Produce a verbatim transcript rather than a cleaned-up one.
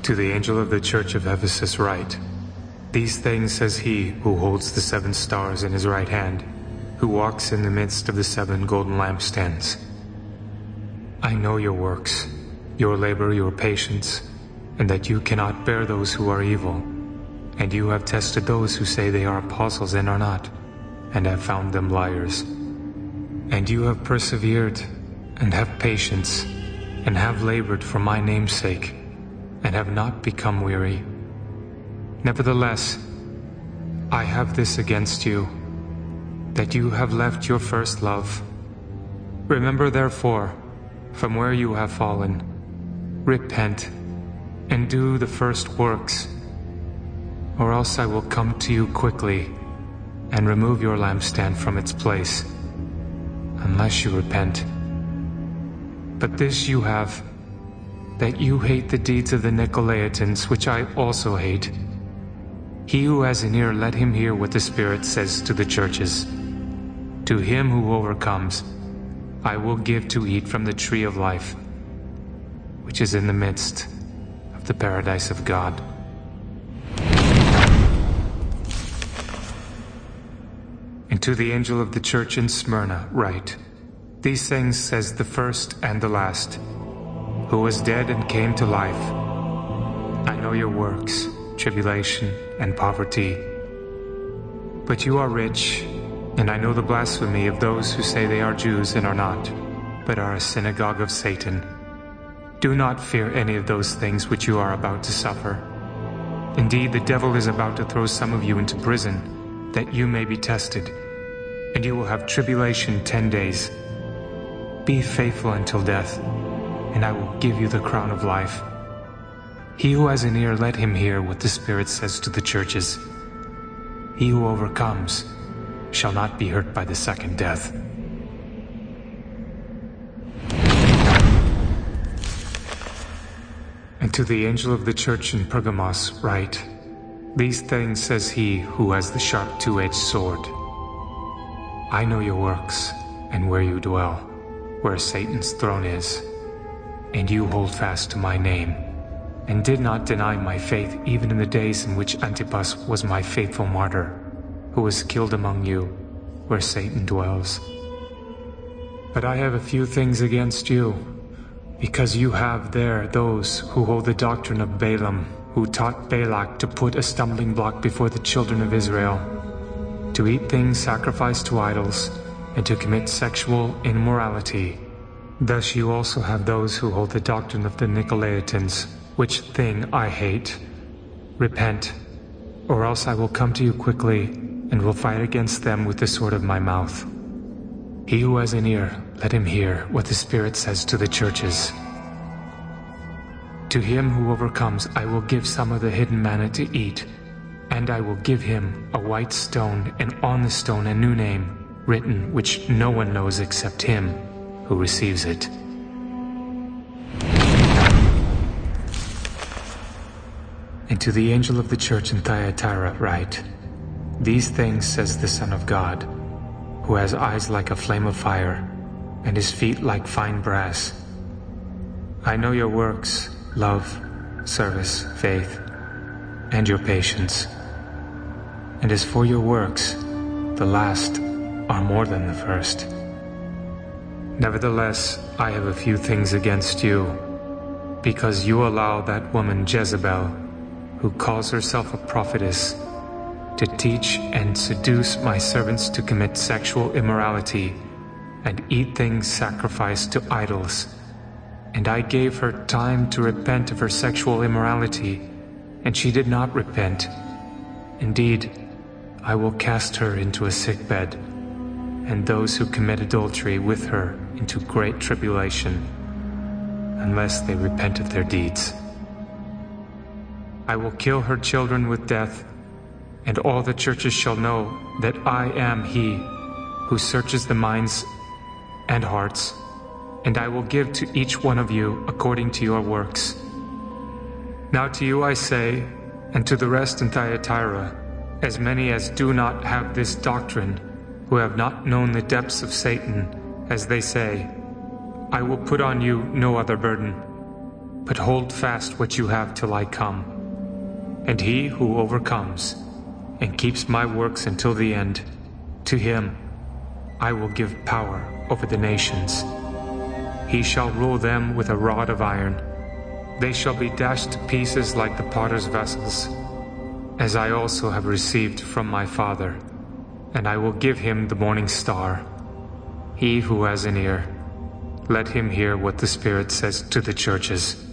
To the angel of the church of Ephesus write, These things says he who holds the seven stars in his right hand, who walks in the midst of the seven golden lampstands. I know your works, your labor, your patience, and that you cannot bear those who are evil. And you have tested those who say they are apostles and are not, and have found them liars. And you have persevered, and have patience, and have labored for my name's sake, and have not become weary. Nevertheless, I have this against you, that you have left your first love. Remember therefore, from where you have fallen, repent, and do the first works, or else I will come to you quickly, and remove your lampstand from its place, unless you repent. But this you have, that you hate the deeds of the Nicolaitans, which I also hate. He who has an ear, let him hear what the Spirit says to the churches. To him who overcomes, I will give to eat from the tree of life, which is in the midst of the paradise of God. And to the angel of the church in Smyrna write, These things says the first and the last, who was dead and came to life. I know your works, tribulation and poverty, but you are rich, and I know the blasphemy of those who say they are Jews and are not, but are a synagogue of Satan. Do not fear any of those things which you are about to suffer. Indeed, the devil is about to throw some of you into prison, that you may be tested, and you will have tribulation ten days. Be faithful until death, and I will give you the crown of life. He who has an ear, let him hear what the Spirit says to the churches. He who overcomes shall not be hurt by the second death. And to the angel of the church in Pergamos write, These things says he who has the sharp two-edged sword. I know your works, and where you dwell, where Satan's throne is, and you hold fast to my name, and did not deny my faith even in the days in which Antipas was my faithful martyr, who was killed among you, where Satan dwells. But I have a few things against you, because you have there those who hold the doctrine of Balaam, who taught Balak to put a stumbling block before the children of Israel, to eat things sacrificed to idols, and to commit sexual immorality. Thus you also have those who hold the doctrine of the Nicolaitans, which thing I hate. Repent, or else I will come to you quickly, and will fight against them with the sword of my mouth. He who has an ear, let him hear what the Spirit says to the churches. To him who overcomes, I will give some of the hidden manna to eat, and I will give him a white stone, and on the stone a new name, written which no one knows except him who receives it. And to the angel of the church in Thyatira write, These things says the Son of God, who has eyes like a flame of fire, and his feet like fine brass. I know your works, love, service, faith, and your patience. And as for your works, the last are more than the first. Nevertheless, I have a few things against you, because you allow that woman Jezebel, who calls herself a prophetess, to teach and seduce my servants to commit sexual immorality and eat things sacrificed to idols. And I gave her time to repent of her sexual immorality, and she did not repent. Indeed, I will cast her into a sickbed, and those who commit adultery with her into great tribulation, unless they repent of their deeds. I will kill her children with death, and all the churches shall know that I am he who searches the minds and hearts, and I will give to each one of you according to your works. Now to you I say, and to the rest in Thyatira, as many as do not have this doctrine, who have not known the depths of Satan, as they say, I will put on you no other burden. but hold fast what you have till I come. And he who overcomes and keeps my works until the end, to him I will give power over the nations. He shall rule them with a rod of iron. They shall be dashed to pieces like the potter's vessels, as I also have received from my Father, and I will give him the morning star. He who has an ear, let him hear what the Spirit says to the churches.